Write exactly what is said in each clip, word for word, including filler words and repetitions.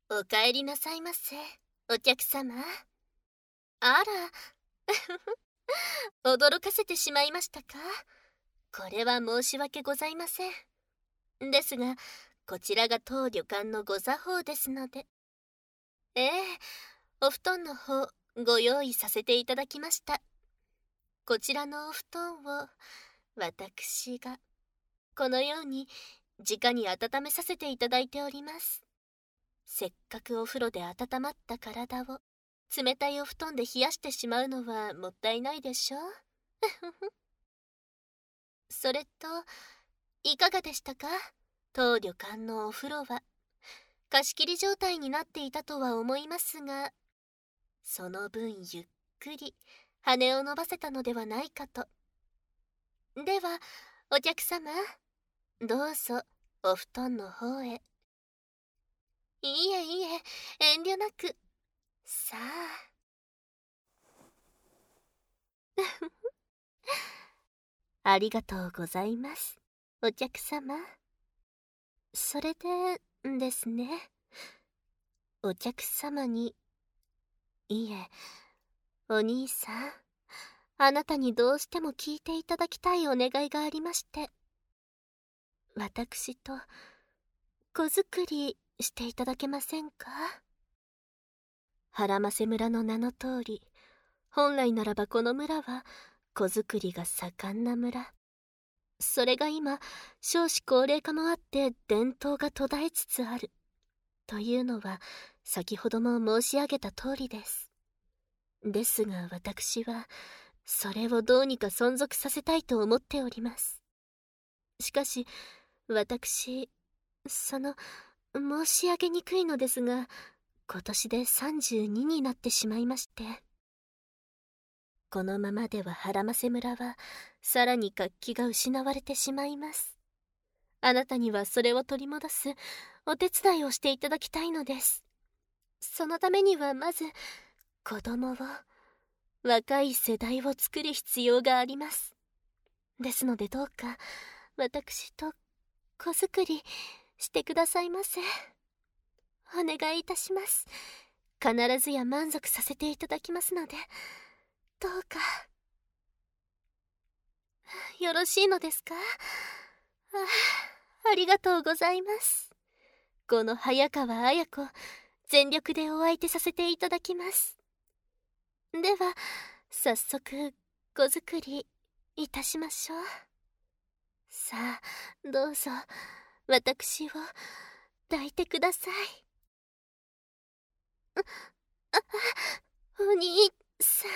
お帰りなさいませ、お客様。あら、驚かせてしまいましたか？これは申し訳ございません。ですが、こちらが当旅館のご作法ですので。ええ、お布団の方、ご用意させていただきました。こちらのお布団を、私が、このように、直に温めさせていただいております。せっかくお風呂で温まった体を、冷たいお布団で冷やしてしまうのはもったいないでしょう。それと、いかがでしたか？当旅館のお風呂は。貸し切り状態になっていたとは思いますが、その分ゆっくり羽を伸ばせたのではないかと。では、お客様、どうぞお布団の方へ。いいえいいえ、遠慮なく。さあ。ありがとうございます、お客様。それでですね、お客様に、いえ、お兄さん、あなたにどうしても聞いていただきたいお願いがありまして、私と子作りしていただけませんか？原瀬村の名の通り、本来ならばこの村は子作りが盛んな村。それが今、少子高齢化もあって伝統が途絶えつつある。というのは、先ほども申し上げた通りです。ですが私は、それをどうにか存続させたいと思っております。しかし、私、その、申し上げにくいのですが、今年でさんじゅうにになってしまいまして。このままでは原瀬村は、さらに活気が失われてしまいます。あなたにはそれを取り戻すお手伝いをしていただきたいのです。そのためにはまず、子供を、若い世代を作る必要があります。ですのでどうか、私と子作りしてくださいませ。お願いいたします。必ずや満足させていただきますので、どうか。よろしいのですか？あ、ありがとうございます。この早川綾子、全力でお相手させていただきます。では、早速、子作りいたしましょう。さあ、どうぞ、私を抱いてください。あ、あ、お兄さん。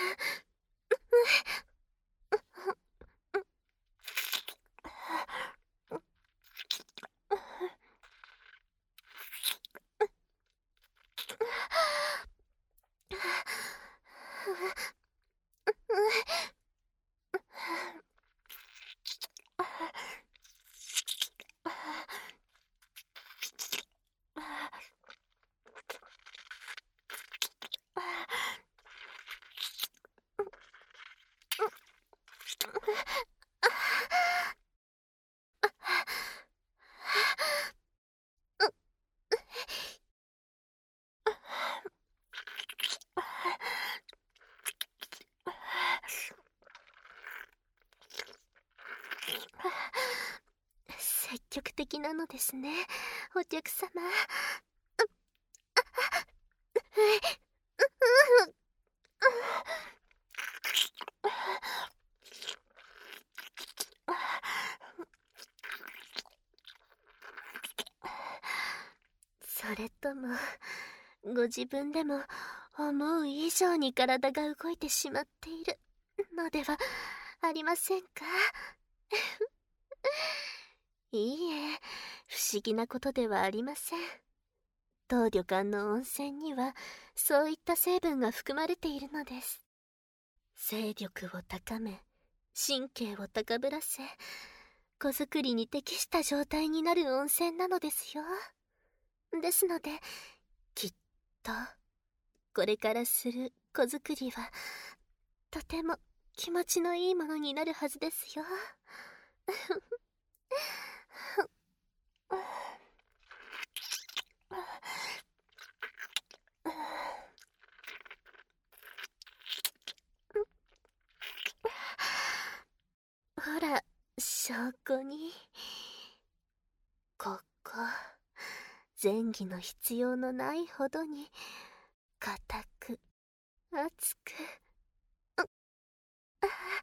積極的なのですね、お客様。それとも、ご自分でも思う以上に体が動いてしまっているのではありませんか？いいえ、不思議なことではありません。当旅館の温泉にはそういった成分が含まれているのです。精力を高め、神経を高ぶらせ、子作りに適した状態になる温泉なのですよ。ですので、きっとこれからする子作りはとても気持ちのいいものになるはずですよ。 ほら、証拠に。ここ、前儀の必要のないほどに、固く、熱く、うっ、あ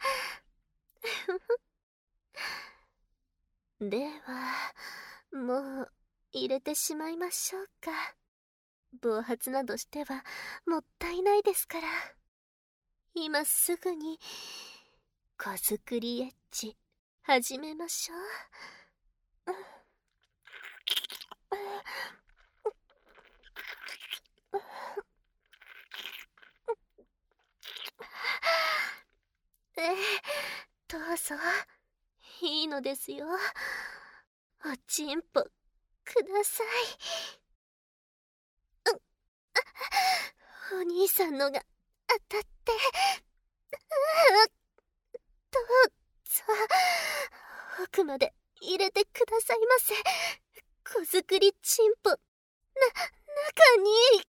では、もう、入れてしまいましょうか。暴発などしては、もったいないですから。今すぐに、子作りエッチ、始めましょう。ええ、どうぞ、いいのですよ。おちんぽ、ください。うん、お兄さんのが当たって、どうぞ、奥まで入れてくださいませ。子作りちんぽ、な、中に。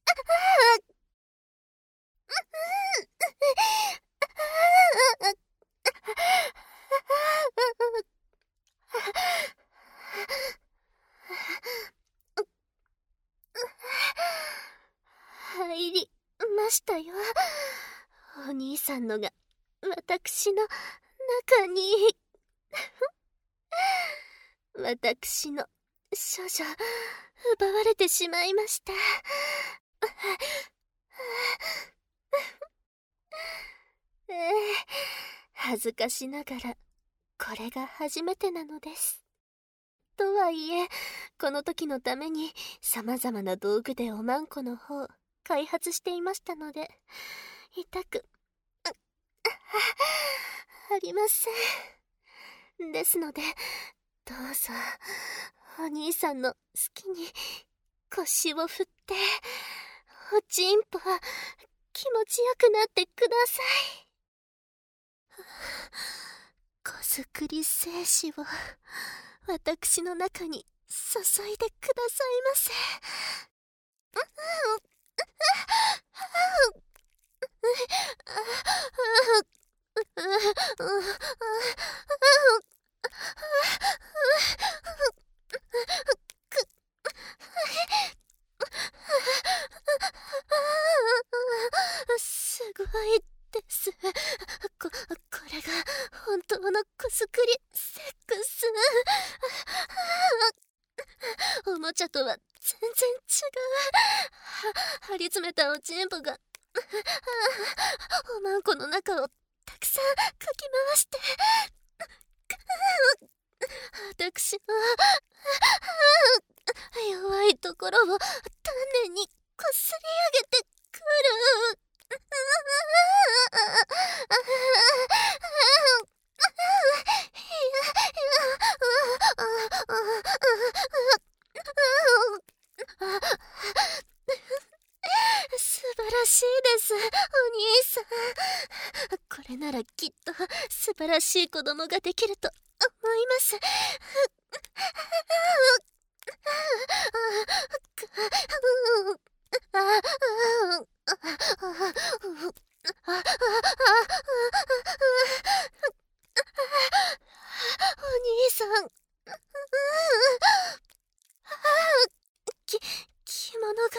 入りましたよ。お兄さんのが私の中に。私の処女奪われてしまいました。ええ、恥ずかしながらこれが初めてなのです。とはいえ、この時のために様々な道具でおまんこの方開発していましたので、痛くありません。ですので、どうぞお兄さんの好きに腰を振って、おちんぽは気持ちよくなってください。子作り精子を私の中に注いでくださいませ。すごいです。こ、これが本当の子作りセックス。おもちゃとは全然違う。は、張り詰めたおちんぽがおまんこの中をたくさんかき回して、私の弱いところを丹念にこすり上げてくる。素晴らしいです、お兄さん。これならきっと素晴らしい子供ができると思います。お兄さん、き、着物が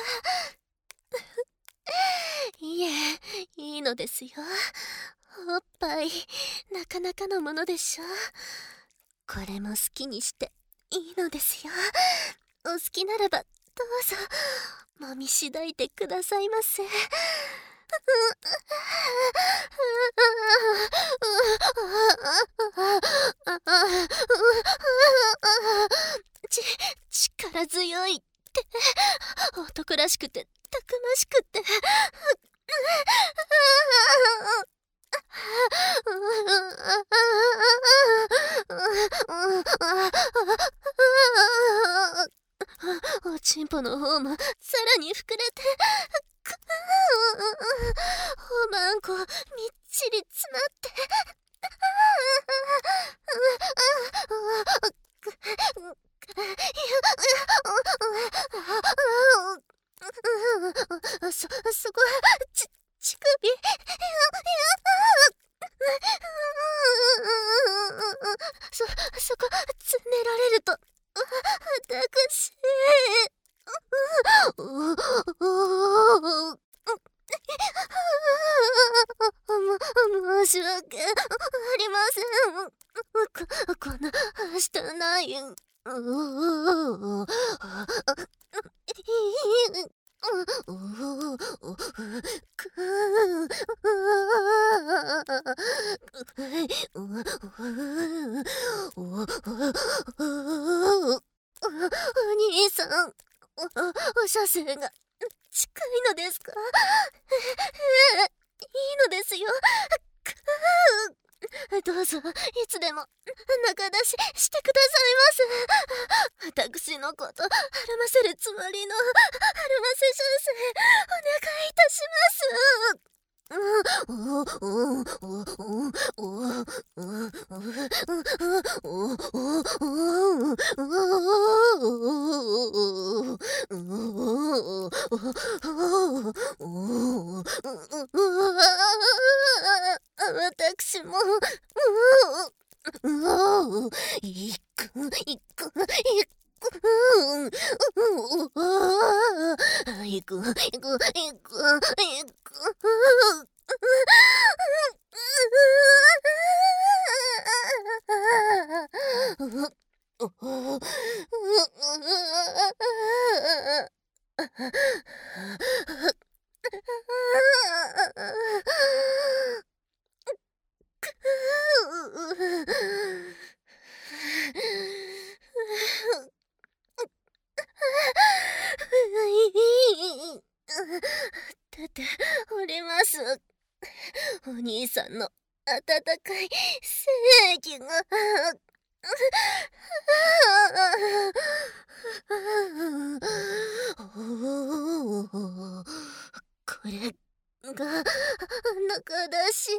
いえ、いいのですよ。おっぱいなかなかのものでしょう。これも好きにしていいのですよ。お好きならばどうぞもみしだいてくださいませ。ち、力強いって男らしくてたくましくておちんぽの方もさらに膨れて、おまんこみっちり詰まってそ、そこはち、乳首。 お兄さん、お、お射精が近いのですか？いいのですよ。どうぞいつでも仲出ししてくださいませ。私のことはらませるつもりのはらませ射精お願いいたします。私もいくいくいくいくいくいくいく出ております。お兄さんの温かい精液が。これが仲出し。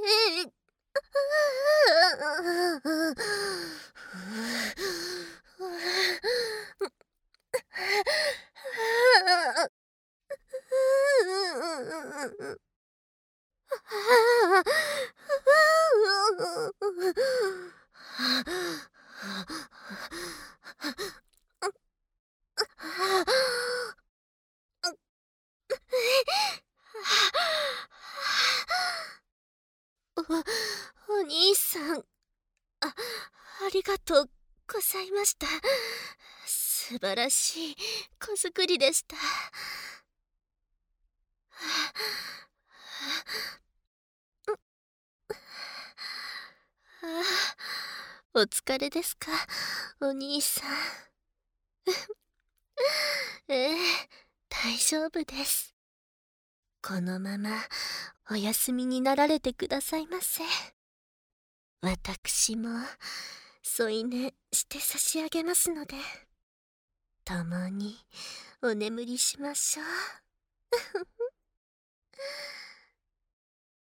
お、お兄さん、あ、ありがとうございました。素晴らしい子作りでした。お疲れですか、お兄さん。ええ、大丈夫です。このままお休みになられてくださいませ。私も添い寝して差し上げますので、共にお眠りしましょう。